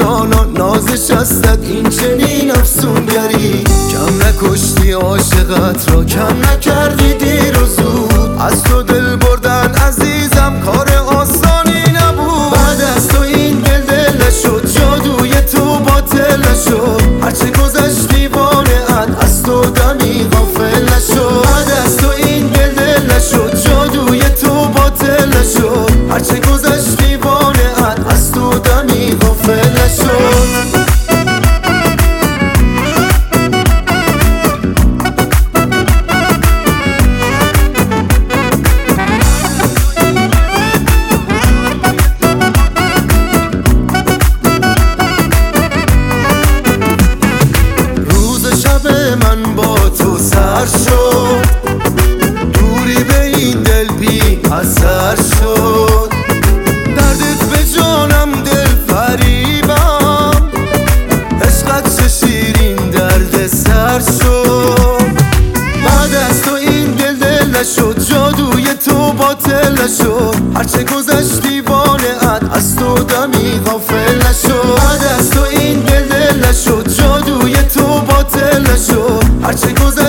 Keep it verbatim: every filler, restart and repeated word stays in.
جانا نازش هستد این چنین افسونگری. کم نکشتی عاشقت را، کم نکردی دیر و زود. از تو دل بردن عزیزم کار آسانی نبود. بعد از تو این دل دل نشد، جادوی تو باطل نشد. هرچه گذشت دیوانه ات از تو دمی غافل نشد. بعد از تو این دل دل نشد، جادوی تو باطل نشد. هرچه گذشت دیوانه ات از تو دمی غافل نشد. من با تو سر شد، دوری به این دل بی اثر شد. دردت به جانم دل فریبم، عشقت چه شیرین درد سر شد. بعد از تو این دل دل نشد، جادوی تو باطل نشد. هرچه گذشت دیوانه ات از تو دمی غافل نشد. بعد از تو این دل دل نشد، جادوی تو باطل نشد. هرچه گذشت